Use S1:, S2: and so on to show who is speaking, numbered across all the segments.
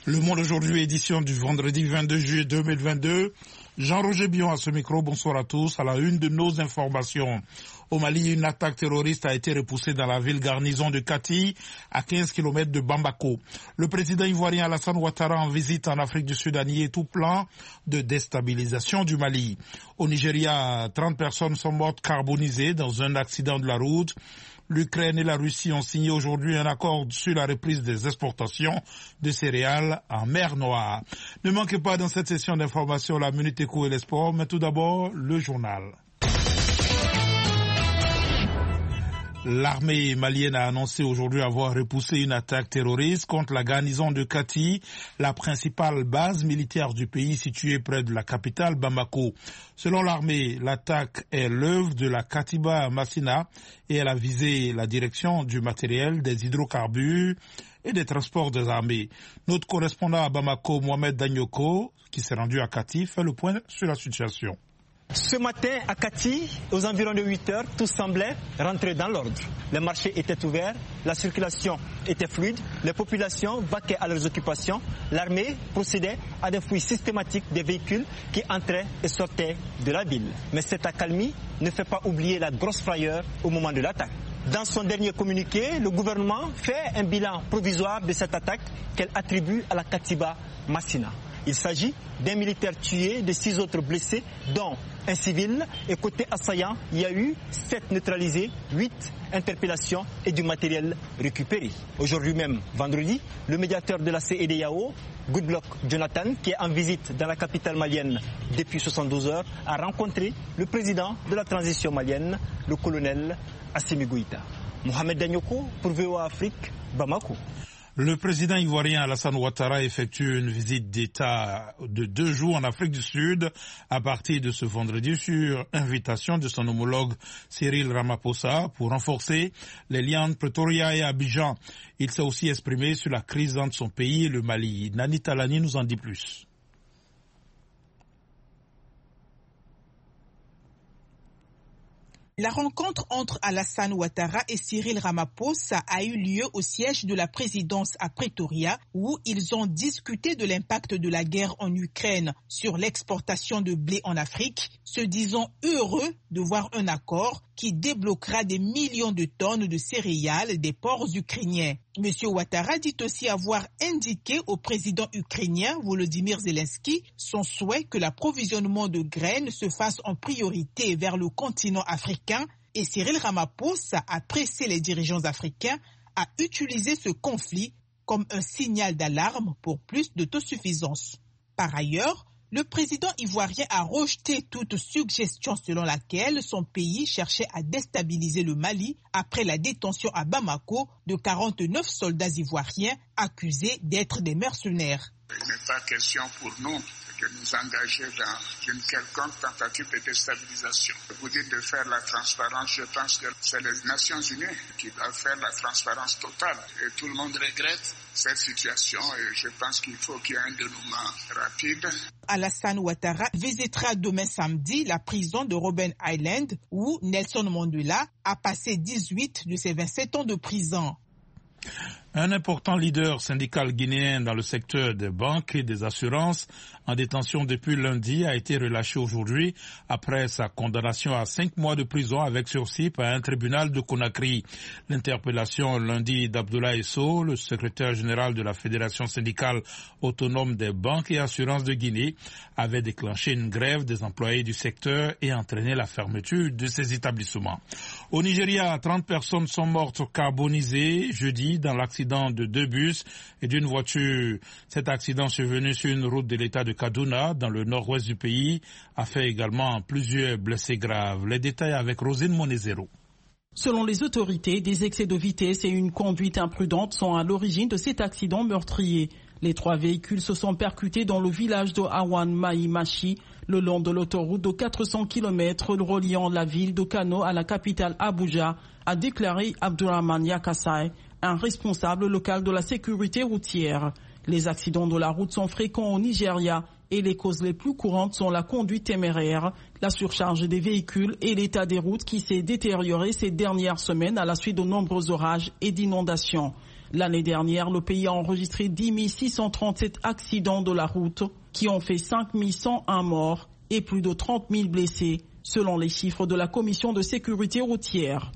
S1: Le Monde aujourd'hui, édition du vendredi 22 juillet 2022. Jean-Roger Bion à ce micro, bonsoir à tous. À la une de nos informations. Au Mali, une attaque terroriste a été repoussée dans la ville garnison de Kati, à 15 km de Bamako. Le président ivoirien Alassane Ouattara en visite en Afrique du Sud a nié tout plan de déstabilisation du Mali. Au Nigeria, 30 personnes sont mortes carbonisées dans un accident de la route. L'Ukraine et la Russie ont signé aujourd'hui un accord sur la reprise des exportations de céréales en mer Noire. Ne manquez pas dans cette session d'information la Minute Éco et les sports, mais tout d'abord le journal. L'armée malienne a annoncé aujourd'hui avoir repoussé une attaque terroriste contre la garnison de Kati, la principale base militaire du pays située près de la capitale Bamako. Selon l'armée, l'attaque est l'œuvre de la Katiba Massina et elle a visé la direction du matériel, des hydrocarbures et des transports des armées. Notre correspondant à Bamako, Mohamed Danyoko, qui s'est rendu à Kati, fait le point sur la situation.
S2: Ce matin, à Kati, aux environs de 8 heures, tout semblait rentrer dans l'ordre. Les marchés étaient ouverts, la circulation était fluide, les populations vaquaient à leurs occupations. L'armée procédait à des fouilles systématiques des véhicules qui entraient et sortaient de la ville. Mais cette accalmie ne fait pas oublier la grosse frayeur au moment de l'attaque. Dans son dernier communiqué, le gouvernement fait un bilan provisoire de cette attaque qu'elle attribue à la Katiba Massina. Il s'agit d'un militaire tué, de 6 autres blessés, dont un civil. Et côté assaillant, il y a eu 7 neutralisés, 8 interpellations et du matériel récupéré. Aujourd'hui même, vendredi, le médiateur de la CEDEAO, Goodluck Jonathan, qui est en visite dans la capitale malienne depuis 72 heures, a rencontré le président de la transition malienne, le colonel Assimi Goïta. Mohamed Danyoko pour VOA Afrique, Bamako.
S1: Le président ivoirien Alassane Ouattara effectue une visite d'État de 2 jours en Afrique du Sud à partir de ce vendredi sur invitation de son homologue Cyril Ramaphosa pour renforcer les liens entre Pretoria et Abidjan. Il s'est aussi exprimé sur la crise entre son pays et le Mali. Nani Talani nous en dit plus.
S3: La rencontre entre Alassane Ouattara et Cyril Ramaphosa a eu lieu au siège de la présidence à Pretoria, où ils ont discuté de l'impact de la guerre en Ukraine sur l'exportation de blé en Afrique, se disant heureux de voir un accord qui débloquera des millions de tonnes de céréales des ports ukrainiens. M. Ouattara dit aussi avoir indiqué au président ukrainien Volodymyr Zelensky son souhait que l'approvisionnement de graines se fasse en priorité vers le continent africain et Cyril Ramaphosa a pressé les dirigeants africains à utiliser ce conflit comme un signal d'alarme pour plus d'autosuffisance. Par ailleurs, le président ivoirien a rejeté toute suggestion selon laquelle son pays cherchait à déstabiliser le Mali après la détention à Bamako de 49 soldats ivoiriens accusés d'être des mercenaires.
S4: Il n'est pas question pour nous de nous engager dans une quelconque tentative de déstabilisation. Vous dites de faire la transparence, je pense que c'est les Nations Unies qui doivent faire la transparence totale. Et tout le monde regrette cette situation et je pense qu'il faut qu'il y ait un dénouement rapide.
S3: Alassane Ouattara visitera demain samedi la prison de Robben Island où Nelson Mandela a passé 18 de ses 27 ans de prison.
S1: Un important leader syndical guinéen dans le secteur des banques et des assurances, en détention depuis lundi, a été relâché aujourd'hui après sa condamnation à 5 mois de prison avec sursis par un tribunal de Conakry. L'interpellation lundi d'Abdoulaye Sow, le secrétaire général de la Fédération syndicale autonome des banques et assurances de Guinée, avait déclenché une grève des employés du secteur et entraîné la fermeture de ces établissements. Au Nigeria, 30 personnes sont mortes carbonisées jeudi dans l'accident de 2 bus et d'une voiture. Cet accident survenu sur une route de l'État de Kaduna, dans le nord-ouest du pays, a fait également plusieurs blessés graves. Les détails avec Rosine Monezero.
S5: Selon les autorités, des excès de vitesse et une conduite imprudente sont à l'origine de cet accident meurtrier. Les 3 véhicules se sont percutés dans le village de Awan Maïmachi, le long de l'autoroute de 400 km reliant la ville de Kano à la capitale Abuja, a déclaré Abdurrahman Yakasai, un responsable local de la sécurité routière. Les accidents de la route sont fréquents au Nigeria et les causes les plus courantes sont la conduite téméraire, la surcharge des véhicules et l'état des routes qui s'est détérioré ces dernières semaines à la suite de nombreux orages et d'inondations. L'année dernière, le pays a enregistré 10 637 accidents de la route qui ont fait 5 101 morts et plus de 30 000 blessés, selon les chiffres de la Commission de sécurité routière.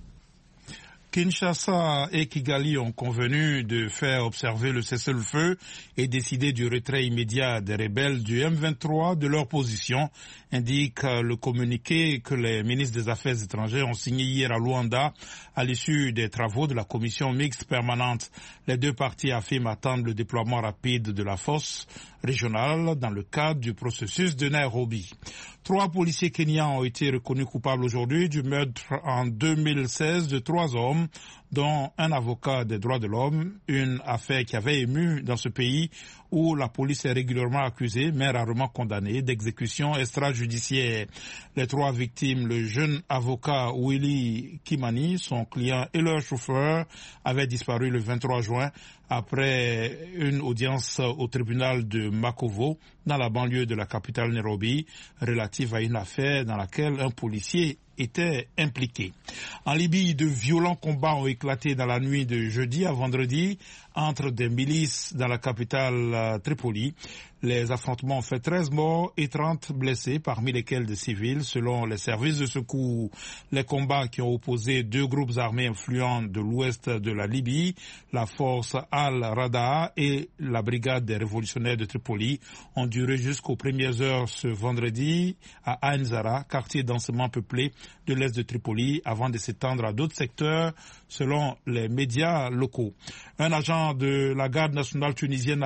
S1: Kinshasa et Kigali ont convenu de faire observer le cessez-le-feu et décider du retrait immédiat des rebelles du M23 de leur position, indique le communiqué que les ministres des Affaires étrangères ont signé hier à Luanda à l'issue des travaux de la commission mixte permanente. Les deux parties affirment attendre le déploiement rapide de la force régionale dans le cadre du processus de Nairobi. 3 policiers kenyans ont été reconnus coupables aujourd'hui du meurtre en 2016 de 3 hommes, dont un avocat des droits de l'homme, une affaire qui avait ému dans ce pays où la police est régulièrement accusée, mais rarement condamnée, d'exécution extrajudiciaire. Les 3 victimes, le jeune avocat Willy Kimani, son client et leur chauffeur, avaient disparu le 23 juin après une audience au tribunal de Makovo, dans la banlieue de la capitale Nairobi, relative à une affaire dans laquelle un policier était impliqué. En Libye, de violents combats ont éclaté dans la nuit de jeudi à vendredi entre des milices dans la capitale Tripoli. Les affrontements ont fait 13 morts et 30 blessés, parmi lesquels des civils, selon les services de secours. Les combats qui ont opposé 2 groupes armés influents de l'ouest de la Libye, la force Al-Rada et la brigade des révolutionnaires de Tripoli, ont duré jusqu'aux premières heures ce vendredi à Ain Zara, quartier densément peuplé de l'est de Tripoli, avant de s'étendre à d'autres secteurs, selon les médias locaux. Un agent de la garde nationale tunisienne a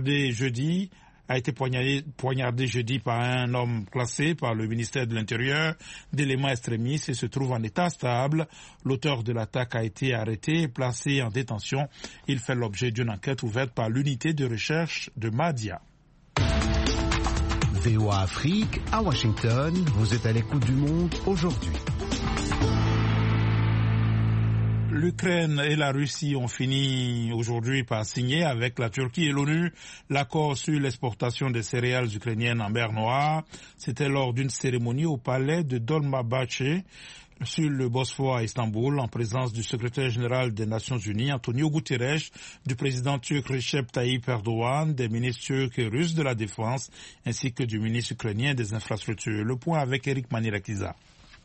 S1: été poignardé jeudi par un homme classé par le ministère de l'Intérieur d'éléments extrémistes et se trouve en état stable. L'auteur de l'attaque a été arrêté et placé en détention. Il fait l'objet d'une enquête ouverte par l'unité de recherche de Mahdia.
S6: VOA Afrique, à Washington, vous êtes à l'écoute du monde aujourd'hui.
S1: L'Ukraine et la Russie ont fini aujourd'hui par signer avec la Turquie et l'ONU l'accord sur l'exportation des céréales ukrainiennes en mer Noire. C'était lors d'une cérémonie au palais de Dolmabahçe sur le Bosphore à Istanbul, en présence du secrétaire général des Nations Unies, Antonio Guterres, du président turc Recep Tayyip Erdogan, des ministres turcs et russes de la Défense, ainsi que du ministre ukrainien des Infrastructures. Le point avec Eric Manirakiza.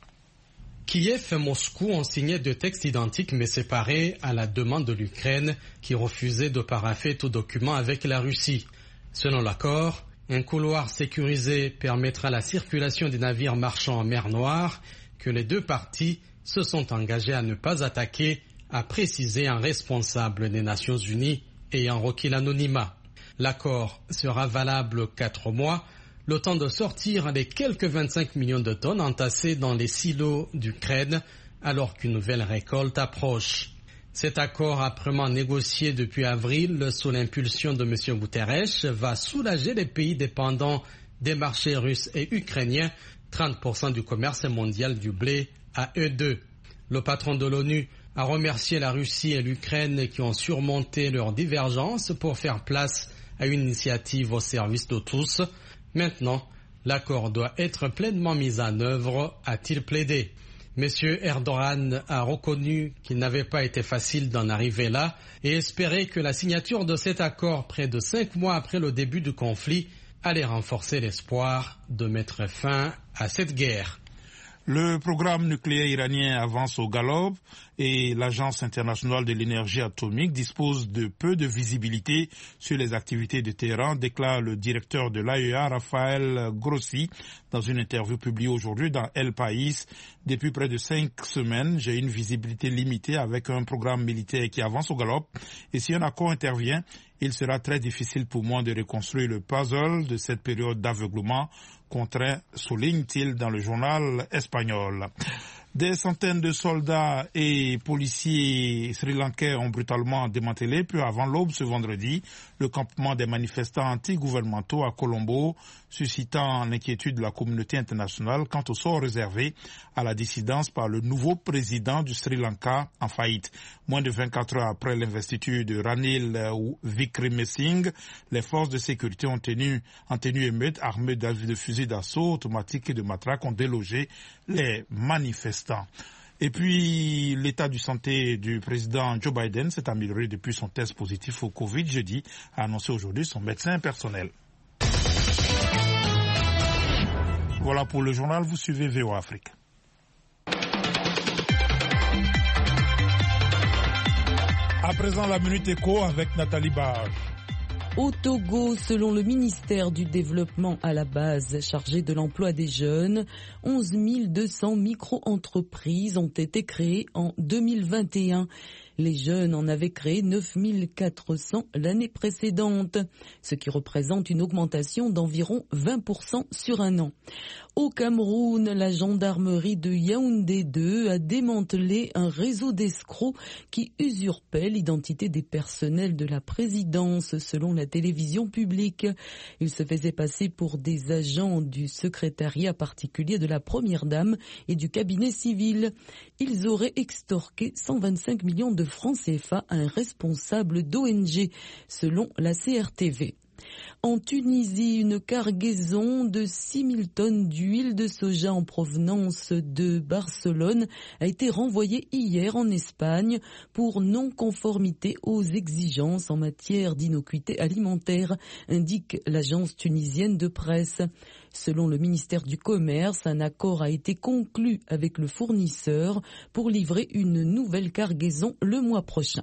S7: Kiev et Moscou ont signé 2 textes identiques mais séparés à la demande de l'Ukraine qui refusait de parapher tout document avec la Russie. Selon l'accord, un couloir sécurisé permettra la circulation des navires marchands en mer Noire que les 2 parties se sont engagées à ne pas attaquer, a précisé un responsable des Nations Unies ayant requis l'anonymat. L'accord sera valable 4 mois, le temps de sortir les quelques 25 millions de tonnes entassées dans les silos d'Ukraine alors qu'une nouvelle récolte approche. Cet accord âprement négocié depuis avril sous l'impulsion de M. Guterres va soulager les pays dépendants des marchés russes et ukrainiens, 30% du commerce mondial du blé à eux deux. Le patron de l'ONU a remercié la Russie et l'Ukraine qui ont surmonté leurs divergences pour faire place à une initiative au service de tous. Maintenant, l'accord doit être pleinement mis en œuvre, a-t-il plaidé. M. Erdogan a reconnu qu'il n'avait pas été facile d'en arriver là et espérait que la signature de cet accord près de 5 mois après le début du conflit allait renforcer l'espoir de mettre fin à cette guerre.
S1: Le programme nucléaire iranien avance au galop et l'Agence internationale de l'énergie atomique dispose de peu de visibilité sur les activités de Téhéran, déclare le directeur de l'AEA, Raphaël Grossi, dans une interview publiée aujourd'hui dans El País. Depuis près de 5 semaines, j'ai une visibilité limitée avec un programme militaire qui avance au galop. Et si un accord intervient, il sera très difficile pour moi de reconstruire le puzzle de cette période d'aveuglement contraint, souligne-t-il dans le journal espagnol. Des centaines de soldats et policiers sri-lankais ont brutalement démantelé, peu avant l'aube ce vendredi, le campement des manifestants anti-gouvernementaux à Colombo, suscitant l'inquiétude de la communauté internationale quant au sort réservé à la dissidence par le nouveau président du Sri Lanka en faillite. Moins de 24 heures après l'investiture de Ranil Wickremesinghe, les forces de sécurité en tenue émeute armées de fusils d'assaut automatiques et de matraques ont délogé les manifestants. Et puis, l'état de santé du président Joe Biden s'est amélioré depuis son test positif au Covid jeudi, a annoncé aujourd'hui son médecin personnel. Voilà pour le journal, vous suivez VOA Afrique. À présent, la Minute Éco avec Nathalie Barge.
S8: Au Togo, selon le ministère du Développement à la base chargé de l'emploi des jeunes, 11 200 micro-entreprises ont été créées en 2021. Les jeunes en avaient créé 9 400 l'année précédente, ce qui représente une augmentation d'environ 20% sur un an. Au Cameroun, la gendarmerie de Yaoundé 2 a démantelé un réseau d'escrocs qui usurpait l'identité des personnels de la présidence, selon la télévision publique. Ils se faisaient passer pour des agents du secrétariat particulier de la première dame et du cabinet civil. Ils auraient extorqué 125 millions de francs CFA à un responsable d'ONG, selon la CRTV. En Tunisie, une cargaison de 6 000 tonnes d'huile de soja en provenance de Barcelone a été renvoyée hier en Espagne pour non-conformité aux exigences en matière d'innocuité alimentaire, indique l'agence tunisienne de presse. Selon le ministère du Commerce, un accord a été conclu avec le fournisseur pour livrer une nouvelle cargaison le mois prochain.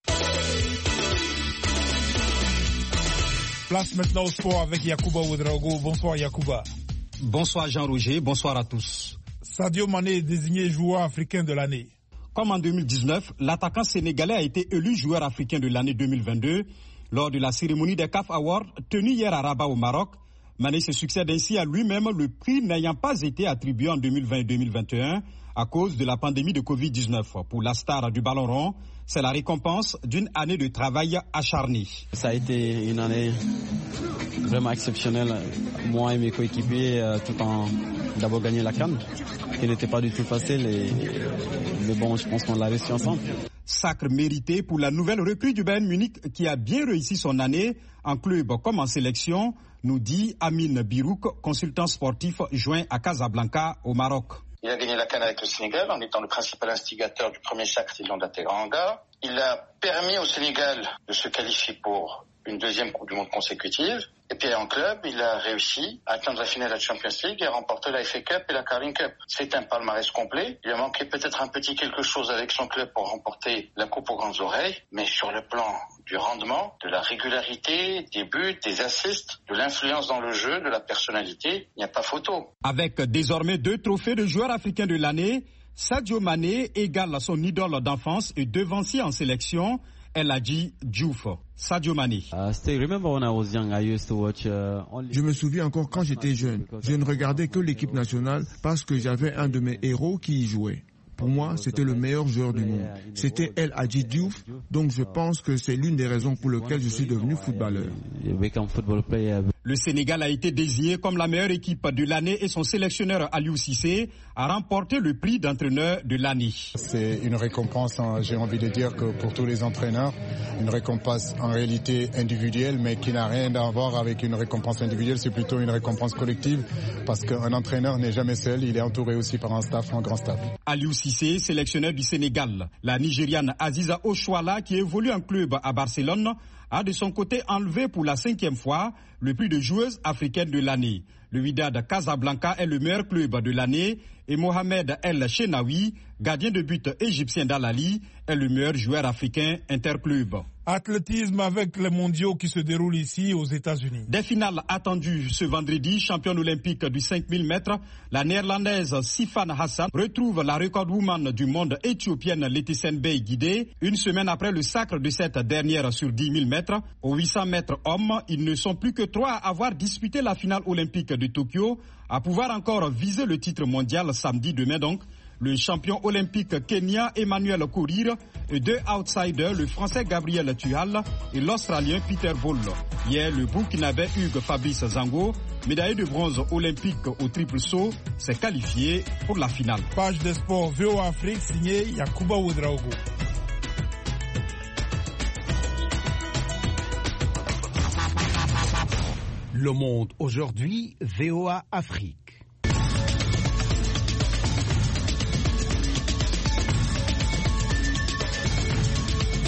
S1: Place maintenant au sport avec Yacouba Ouedraogo. Bonsoir Yacouba.
S9: Bonsoir Jean-Roger, bonsoir à tous.
S1: Sadio Mané est désigné joueur africain de l'année.
S9: Comme en 2019, l'attaquant sénégalais a été élu joueur africain de l'année 2022 lors de la cérémonie des CAF Awards tenue hier à Rabat au Maroc. Mané se succède ainsi à lui-même, le prix n'ayant pas été attribué en 2020 et 2021 à cause de la pandémie de Covid-19. Pour la star du ballon rond, c'est la récompense d'une année de travail acharné.
S10: Ça a été une année vraiment exceptionnelle, moi et mes coéquipiers, tout en d'abord gagné la CAN, qui n'était pas du tout facile, mais bon, je pense qu'on l'a réussi ensemble.
S9: Sacre mérité pour la nouvelle recrue du Bayern Munich qui a bien réussi son année en club comme en sélection, nous dit Amine Birouk, consultant sportif joint à Casablanca au Maroc.
S11: Il a gagné la CAN avec le Sénégal en étant le principal instigateur du premier Sacre Lions Teranga. Il a permis au Sénégal de se qualifier pour une deuxième Coupe du Monde consécutive. Et puis en club, il a réussi à atteindre la finale de la Champions League et à remporter la FA Cup et la Carling Cup. C'est un palmarès complet. Il a manqué peut-être un petit quelque chose avec son club pour remporter la Coupe aux grandes oreilles. Mais sur le plan du rendement, de la régularité, des buts, des assists, de l'influence dans le jeu, de la personnalité, il n'y a pas photo.
S9: Avec désormais 2 trophées de joueur africain de l'année, Sadio Mané égale son idole d'enfance et devancier en sélection, El Hadji Diouf. Sadio Mané.
S12: Je me souviens encore quand j'étais jeune. Je ne regardais que l'équipe nationale parce que j'avais un de mes héros qui y jouait. Pour moi, c'était le meilleur joueur du monde. C'était El Hadji Diouf, donc je pense que c'est l'une des raisons pour lesquelles je suis devenu footballeur.
S9: Le Sénégal a été désigné comme la meilleure équipe de l'année et son sélectionneur Aliou Cissé a remporté le prix d'entraîneur de l'année.
S13: C'est une récompense, j'ai envie de dire que pour tous les entraîneurs, une récompense en réalité individuelle, mais qui n'a rien à voir avec une récompense individuelle, c'est plutôt une récompense collective, parce qu'un entraîneur n'est jamais seul, il est entouré aussi par un staff, un grand staff.
S9: Aliou Cissé, sélectionneur du Sénégal. La Nigériane Aziza Oshwala, qui évolue en club à Barcelone, a de son côté enlevé pour la 5e fois le prix de joueuse africaine de l'année. Le Wydad Casablanca est le meilleur club de l'année et Mohamed El Chenaoui, gardien de but égyptien d'Al-Ahly, est le meilleur joueur africain interclub.
S1: Athlétisme avec les mondiaux qui se déroulent ici aux États-Unis.
S9: Des finales attendues ce vendredi, championne olympique du 5000 mètres, la néerlandaise Sifan Hassan retrouve la recordwoman du monde éthiopienne Letisen Bey Guidé. Une semaine après le sacre de cette dernière sur 10 000 mètres, aux 800 mètres hommes, ils ne sont plus que 3 à avoir disputé la finale olympique de Tokyo, à pouvoir encore viser le titre mondial samedi demain donc. Le champion olympique kenyan Emmanuel Korir et 2 outsiders, le français Gabriel Tuhal et l'australien Peter Bol. Hier, le burkinabé Hugues Fabrice Zango, médaillé de bronze olympique au triple saut, s'est qualifié pour la finale.
S1: Page des sports VOA Afrique signée Yacouba Ouedraogo.
S6: Le Monde aujourd'hui, VOA Afrique.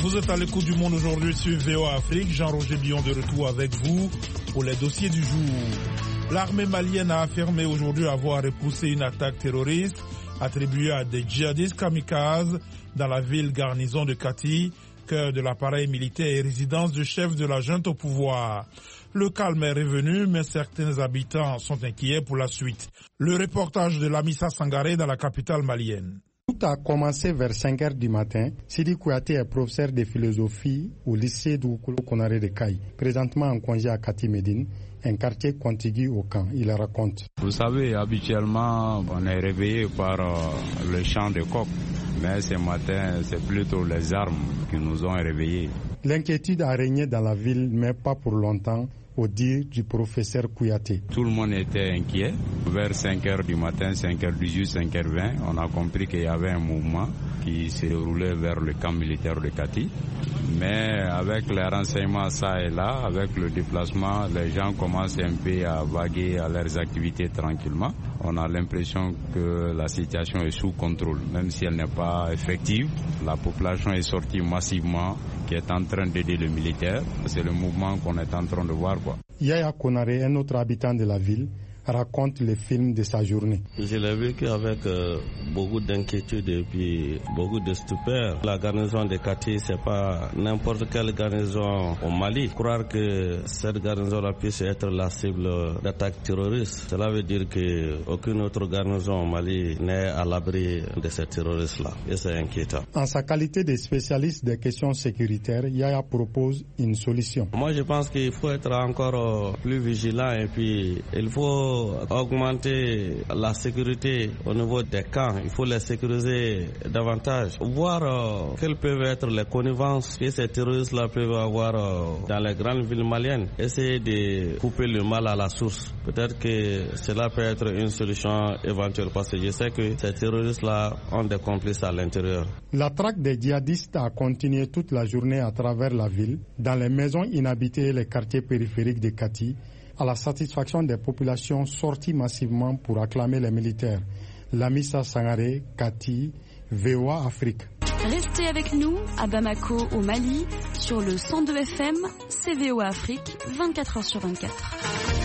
S1: Vous êtes à l'écoute du monde aujourd'hui sur VOA Afrique. Jean-Roger Billon de retour avec vous pour les dossiers du jour. L'armée malienne a affirmé aujourd'hui avoir repoussé une attaque terroriste attribuée à des djihadistes kamikazes dans la ville garnison de Kati, cœur de l'appareil militaire et résidence du chef de la junte au pouvoir. Le calme est revenu, mais certains habitants sont inquiets pour la suite. Le reportage de Lamissa Sangaré dans la capitale malienne.
S14: Tout a commencé vers 5 heures du matin. Sidi Kouyaté est professeur de philosophie au lycée d'Oukolo Konaré de Kaï, présentement en congé à Kati Médine, un quartier contigu au camp. Il raconte.
S15: Vous savez, habituellement, on est réveillé par le chant de coq, mais ce matin, c'est plutôt les armes qui nous ont réveillés.
S14: L'inquiétude a régné dans la ville, mais pas pour longtemps, au dire du professeur Kouyaté.
S15: Tout le monde était inquiet. Vers 5h du matin, 5h18, 5h20, on a compris qu'il y avait un mouvement qui se déroulait vers le camp militaire de Kati. Mais avec les renseignements ça et là, avec le déplacement, les gens commencent un peu à vaguer à leurs activités tranquillement. On a l'impression que la situation est sous contrôle, même si elle n'est pas effective. La population est sortie massivement, qui est en train d'aider le militaire. C'est le mouvement qu'on est en train de voir, quoi.
S14: Yaya Konaré, un autre habitant de la ville, raconte le film de sa journée.
S16: Je l'ai vécu avec beaucoup d'inquiétude et puis beaucoup de stupeur. La garnison de Kati, c'est pas n'importe quelle garnison au Mali. Croire que cette garnison-là puisse être la cible d'attaques terroristes, cela veut dire qu'aucune autre garnison au Mali n'est à l'abri de ces terroristes-là. Et c'est inquiétant.
S14: En sa qualité de spécialiste des questions sécuritaires, Yaya propose une solution.
S16: Moi, je pense qu'il faut être encore plus vigilant et puis il faut augmenter la sécurité au niveau des camps. Il faut les sécuriser davantage. Voir quelles peuvent être les connivences que ces terroristes-là peuvent avoir dans les grandes villes maliennes. Essayer de couper le mal à la source. Peut-être que cela peut être une solution éventuelle parce que je sais que ces terroristes-là ont des complices à l'intérieur.
S14: La traque des djihadistes a continué toute la journée à travers la ville, dans les maisons inhabitées et les quartiers périphériques de Kati, à la satisfaction des populations sorties massivement pour acclamer les militaires. Lamissa Sangaré, Kati, VOA Afrique.
S17: Restez avec nous à Bamako au Mali sur le 102 FM, c'est VOA Afrique, 24h sur 24.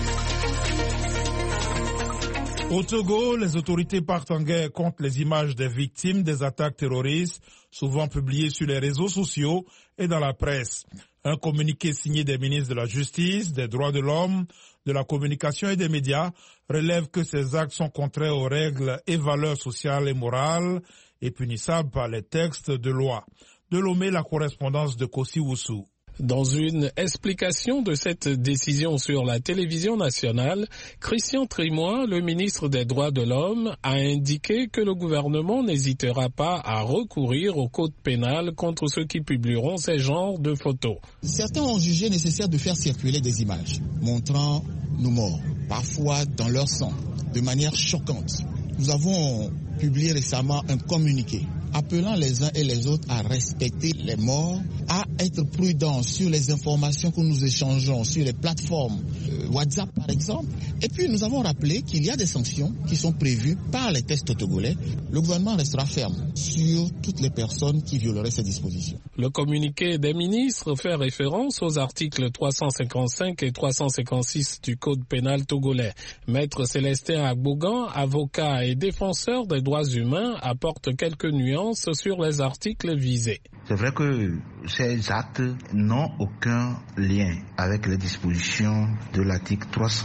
S1: Au Togo, les autorités partent en guerre contre les images des victimes des attaques terroristes, souvent publiées sur les réseaux sociaux et dans la presse. Un communiqué signé des ministres de la Justice, des Droits de l'Homme, de la Communication et des Médias relève que ces actes sont contraires aux règles et valeurs sociales et morales et punissables par les textes de loi. De Lomé, la correspondance de Kossi Woussou.
S18: Dans une explication de cette décision sur la télévision nationale, Christian Trimoy, le ministre des Droits de l'Homme, a indiqué que le gouvernement n'hésitera pas à recourir au code pénal contre ceux qui publieront ces genres de photos.
S19: Certains ont jugé nécessaire de faire circuler des images montrant nos morts, parfois dans leur sang, de manière choquante. Nous avons publié récemment un communiqué appelant les uns et les autres à respecter les morts, à être prudents sur les informations que nous échangeons sur les plateformes WhatsApp par exemple. Et puis nous avons rappelé qu'il y a des sanctions qui sont prévues par les textes togolais. Le gouvernement restera ferme sur toutes les personnes qui violeraient ces dispositions.
S18: Le communiqué des ministres fait référence aux articles 355 et 356 du Code pénal togolais. Maître Célestin Agbougan, avocat et défenseur des droits humains, apporte quelques nuances sur les articles visés.
S20: C'est vrai que ces actes n'ont aucun lien avec les dispositions de l'article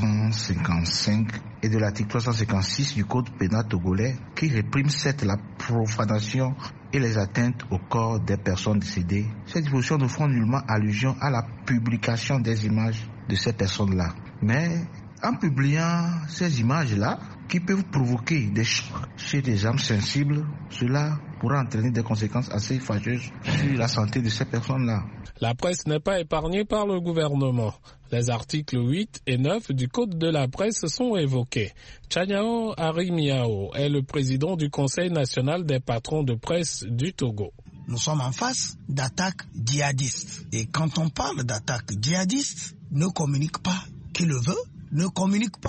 S20: 355 et de l'article 356 du Code pénal togolais qui répriment certes la profanation et les atteintes au corps des personnes décédées. Ces dispositions ne font nullement allusion à la publication des images de ces personnes-là. Mais en publiant ces images-là, qui peuvent provoquer des chocs chez des âmes sensibles, cela pourra entraîner des conséquences assez fâcheuses sur la santé de ces personnes-là.
S18: La presse n'est pas épargnée par le gouvernement. Les articles 8 et 9 du Code de la presse sont évoqués. Tchanyao Arimiao est le président du Conseil national des patrons de presse du Togo.
S21: Nous sommes en face d'attaques djihadistes. Et quand on parle d'attaques djihadistes, ne communique pas qui le veut, ne communique pas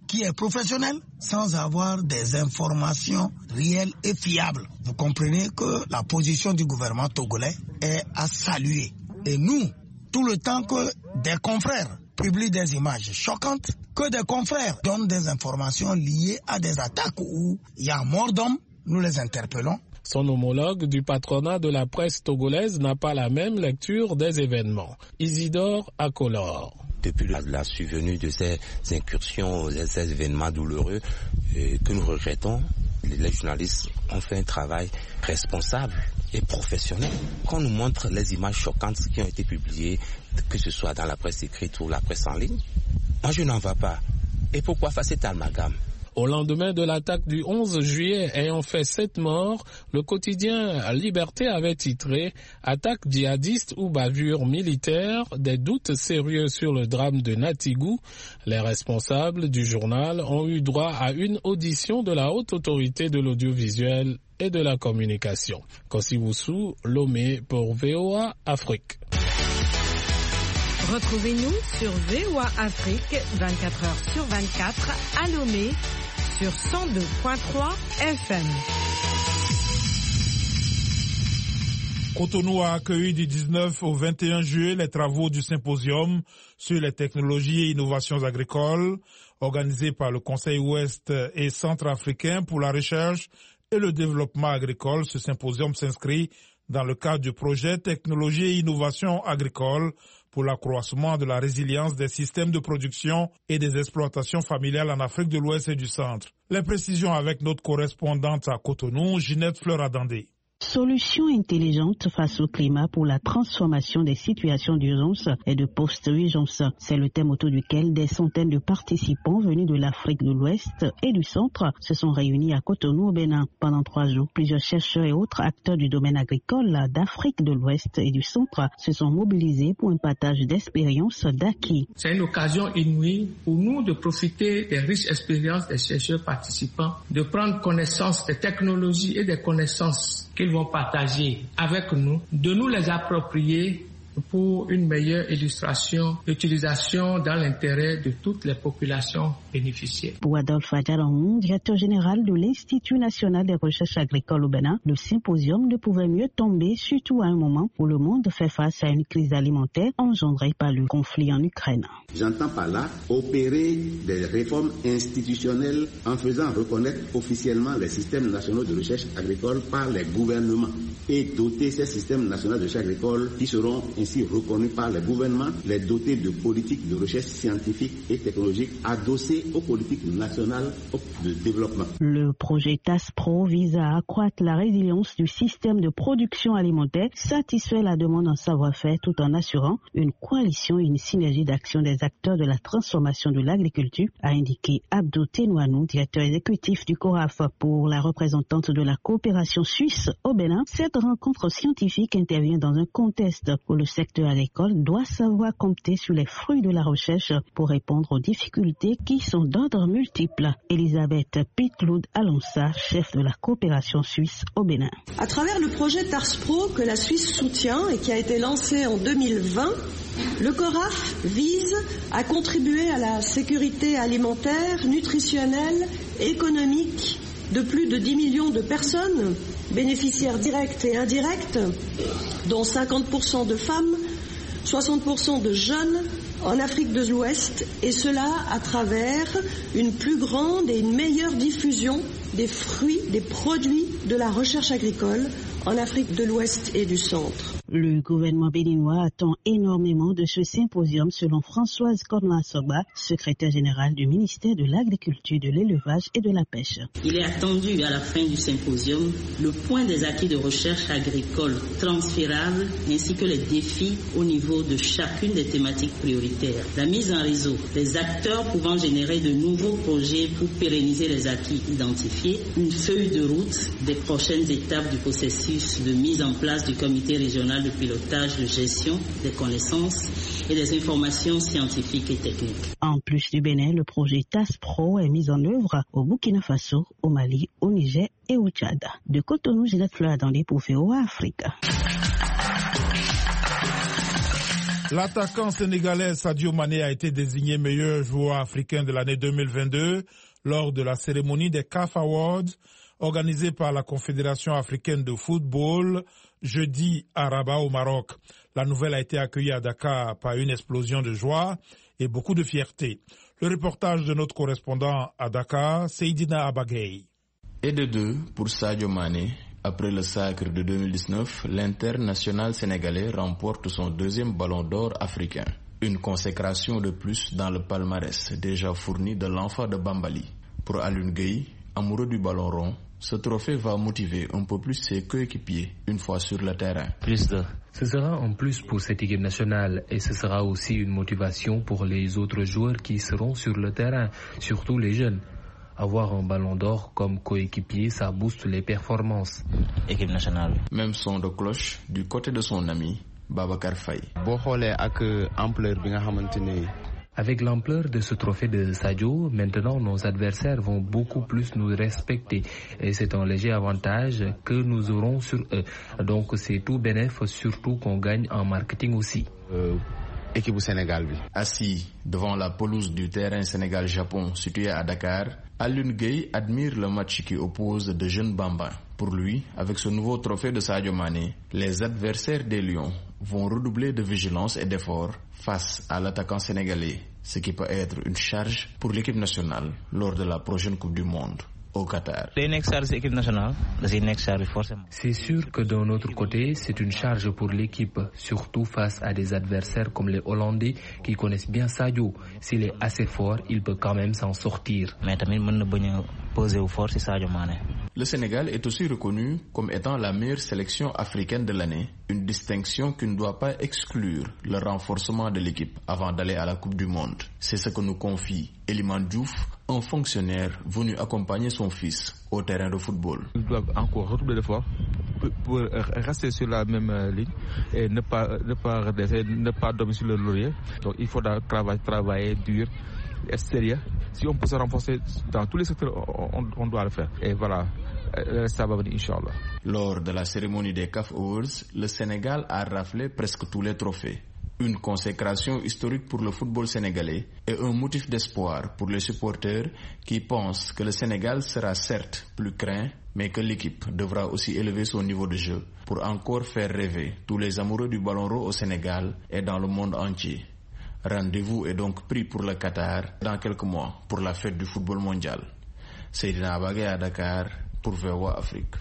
S21: qui est professionnel sans avoir des informations réelles et fiables. Vous comprenez que la position du gouvernement togolais est à saluer. Et nous, tout le temps que des confrères publient des images choquantes, que des confrères donnent des informations liées à des attaques où il y a mort d'hommes, nous les interpellons.
S18: Son homologue du patronat de la presse togolaise n'a pas la même lecture des événements. Isidore Akolor.
S2: Depuis la survenue de ces incursions, ces événements douloureux que nous regrettons, les journalistes ont fait un travail responsable et professionnel. Quand on nous montre les images choquantes qui ont été publiées, que ce soit dans la presse écrite ou la presse en ligne, moi je n'en vois pas. Et pourquoi faire cet amalgame?
S18: Au lendemain de l'attaque du 11 juillet ayant fait 7 morts, le quotidien Liberté avait titré « Attaque djihadiste ou bavure militaire, des doutes sérieux sur le drame de Natigou ». Les responsables du journal ont eu droit à une audition de la haute autorité de l'audiovisuel et de la communication. Kossi Woussou, Lomé pour VOA Afrique.
S22: Retrouvez-nous sur VOA Afrique 24h sur 24 à Lomé sur 102.3 FM.
S1: Cotonou a accueilli du 19 au 21 juillet les travaux du symposium sur les technologies et innovations agricoles organisé par le Conseil ouest et centrafricain pour la recherche et le développement agricole. Ce symposium s'inscrit dans le cadre du projet Technologie et innovation agricole pour l'accroissement de la résilience des systèmes de production et des exploitations familiales en Afrique de l'Ouest et du Centre. Les précisions avec notre correspondante à Cotonou, Ginette Fleur-Adandé.
S23: Solutions intelligentes face au climat pour la transformation des situations d'urgence et de post-urgence. C'est le thème autour duquel des centaines de participants venus de l'Afrique de l'Ouest et du Centre se sont réunis à Cotonou au Bénin. Pendant 3 jours, plusieurs chercheurs et autres acteurs du domaine agricole d'Afrique de l'Ouest et du Centre se sont mobilisés pour un partage d'expériences d'acquis.
S24: C'est une occasion inouïe pour nous de profiter des riches expériences des chercheurs participants, de prendre connaissance des technologies et des connaissances qu'ils vont partager avec nous, de nous les approprier pour une meilleure illustration, utilisation dans l'intérêt de toutes les populations bénéficiaires.
S23: Pour Adolphe Adjalamou, directeur général de l'Institut national des recherches agricoles au Bénin, le symposium ne pouvait mieux tomber, surtout à un moment où le monde fait face à une crise alimentaire engendrée par le conflit en Ukraine.
S25: J'entends par là opérer des réformes institutionnelles en faisant reconnaître officiellement les systèmes nationaux de recherche agricole par les gouvernements et doter ces systèmes nationaux de recherche agricole qui seront ainsi reconnus par les gouvernements, les dotés de politiques de recherche scientifique et technologique adossées aux politiques nationales de développement.
S23: Le projet TASPRO vise à accroître la résilience du système de production alimentaire, satisfaire la demande en savoir-faire tout en assurant une coalition et une synergie d'action des acteurs de la transformation de l'agriculture, a indiqué Abdou Tenouanou, directeur exécutif du CORAF. Pour la représentante de la coopération suisse au Bénin, cette rencontre scientifique intervient dans un contexte où le secteur agricole doit savoir compter sur les fruits de la recherche pour répondre aux difficultés qui sont d'ordre multiple. Elisabeth Pitloud Alonsa, chef de la coopération suisse au Bénin.
S26: À travers le projet TASPRO que la Suisse soutient et qui a été lancé en 2020, le CORAF vise à contribuer à la sécurité alimentaire, nutritionnelle et économique de plus de 10 millions de personnes, bénéficiaires directes et indirectes, dont 50% de femmes, 60% de jeunes en Afrique de l'Ouest, et cela à travers une plus grande et une meilleure diffusion des fruits, des produits de la recherche agricole en Afrique de l'Ouest et du Centre.
S23: Le gouvernement béninois attend énormément de ce symposium selon Françoise Corna-Soba, secrétaire générale du ministère de l'Agriculture, de l'Élevage et de la Pêche.
S27: Il est attendu à la fin du symposium le point des acquis de recherche agricole transférables ainsi que les défis au niveau de chacune des thématiques prioritaires. La mise en réseau des acteurs pouvant générer de nouveaux projets pour pérenniser les acquis identifiés, une feuille de route des prochaines étapes du processus de mise en place du comité régional de pilotage de gestion des connaissances et des informations scientifiques et techniques.
S23: En plus du Bénin, le projet TASPRO est mis en œuvre au Burkina Faso, au Mali, au Niger et au Tchad. De Cotonou, Ginette Fleur-Adandé pour VOA Afrique.
S1: L'attaquant sénégalais Sadio Mané a été désigné meilleur joueur africain de l'année 2022 lors de la cérémonie des CAF Awards organisée par la Confédération africaine de football jeudi à Rabat au Maroc. La nouvelle a été accueillie à Dakar par une explosion de joie et beaucoup de fierté. Le reportage de notre correspondant à Dakar, Seydina Abagay.
S3: Et de 2 pour Sadio Mané. Après le sacre de 2019, l'international sénégalais remporte son deuxième ballon d'or africain. Une consécration de plus dans le palmarès déjà fourni de l'enfant de Bambali. Pour Alioune Gueye, amoureux du ballon rond, ce trophée va motiver un peu plus ses coéquipiers une fois sur le terrain.
S4: Ce sera un plus pour cette équipe nationale et ce sera aussi une motivation pour les autres joueurs qui seront sur le terrain, surtout les jeunes. Avoir un ballon d'or comme coéquipier, ça booste les performances.
S3: Équipe nationale. Même son de cloche du côté de son ami Babacar Faye.
S4: Avec l'ampleur de ce trophée de Sadio, maintenant nos adversaires vont beaucoup plus nous respecter et c'est un léger avantage que nous aurons sur eux. Donc c'est tout bénéf, surtout qu'on gagne en marketing aussi.
S3: Équipe du Sénégal. Assis devant la pelouse du terrain Sénégal-Japon situé à Dakar, Alioune Gueye admire le match qui oppose de jeunes bambins. Pour lui, avec ce nouveau trophée de Sadio Mané, les adversaires des Lions vont redoubler de vigilance et d'efforts face à l'attaquant sénégalais, ce qui peut être une charge pour l'équipe nationale lors de la prochaine Coupe du Monde au Qatar.
S4: C'est sûr que d'un autre côté, c'est une charge pour l'équipe, surtout face à des adversaires comme les Hollandais qui connaissent bien Sadio. S'il est assez fort, il peut quand même s'en sortir.
S3: Le Sénégal est aussi reconnu comme étant la meilleure sélection africaine de l'année, une distinction qui ne doit pas exclure le renforcement de l'équipe avant d'aller à la Coupe du Monde. C'est ce que nous confie Eliman Diouf, un fonctionnaire venu accompagner son fils au terrain de football.
S5: Ils doivent encore redoubler d'efforts pour rester sur la même ligne et ne pas dormir sur le laurier. Donc il faudra travailler dur, être sérieux. Si on peut se renforcer dans tous les secteurs, on doit le faire. Et voilà, ça va venir, Inch'Allah.
S3: Lors de la cérémonie des CAF Awards, le Sénégal a raflé presque tous les trophées. Une consécration historique pour le football sénégalais et un motif d'espoir pour les supporters qui pensent que le Sénégal sera certes plus craint, mais que l'équipe devra aussi élever son niveau de jeu pour encore faire rêver tous les amoureux du ballon rond au Sénégal et dans le monde entier. Rendez-vous est donc pris pour le Qatar dans quelques mois pour la fête du football mondial. Seydina Abagay à Dakar pour VOA Afrique.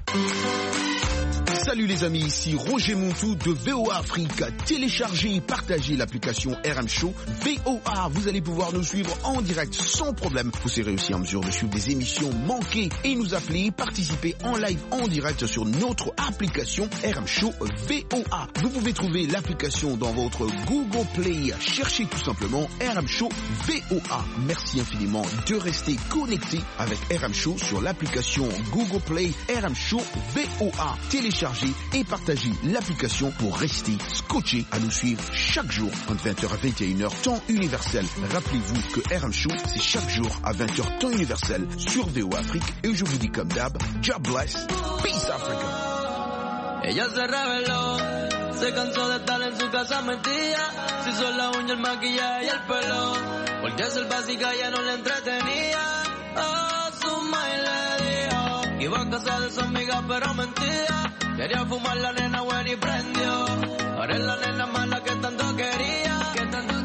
S7: Salut les amis, ici Roger Montou de VOA Afrique. Téléchargez et partagez l'application RM Show VOA. Vous allez pouvoir nous suivre en direct sans problème. Vous serez aussi en mesure de suivre des émissions manquées et nous appeler, participer en live en direct sur notre application RM Show VOA. Vous pouvez trouver l'application dans votre Google Play. Cherchez tout simplement RM Show VOA. Merci infiniment de rester connecté avec RM Show sur l'application Google Play RM Show VOA. Téléchargez et partagez l'application pour rester scotché à nous suivre chaque jour entre 20h à 21h temps universel. Rappelez-vous que RM Show c'est chaque jour à 20h temps universel sur VOA Afrique et je vous dis comme d'hab, God bless, peace Africa.
S8: Ella se reveló, se cansó de estar en su casa metida, se hizo la uña, el maquillaje y el pelo, porque ser básica ya no le entretenía. Oh, su madre le dijo, iba a casa de su amiga pero mentira. Quería fumar la nena buena y prendió. Ahora es la nena mala que tanto quería. Que tanto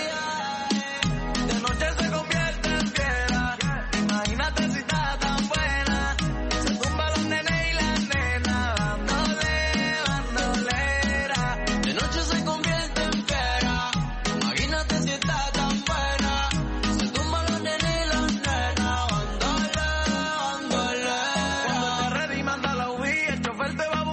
S8: quería. De noche se convierte en fiera. Imagínate si está tan buena. Se tumba los nenes y la nena bandolera. De noche se convierte en fiera. Imagínate si está tan buena. Se tumba los nenes y la nena bandolera. Cuando te ready manda la huí. El chofer te va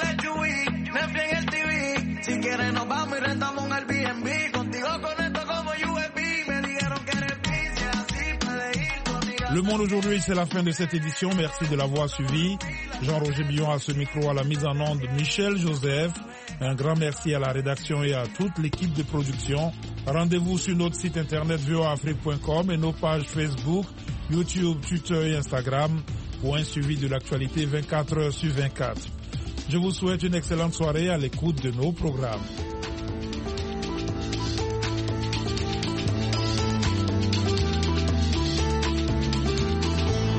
S8: si quieres nos vamos y rentamos un Airbnb. Contigo conecto como USB. Me dijeron que eres busy, así puedes ir conmigo.
S1: Le Monde aujourd'hui, c'est la fin de cette édition. Merci de l'avoir suivi. Jean-Roger Billon à ce micro, à la mise en onde Michel Joseph. Un grand merci à la rédaction et à toute l'équipe de production. Rendez-vous sur notre site internet voaafrique.com et nos pages Facebook, YouTube, Twitter et Instagram pour un suivi de l'actualité 24 heures sur 24. Je vous souhaite une excellente soirée à l'écoute de nos programmes.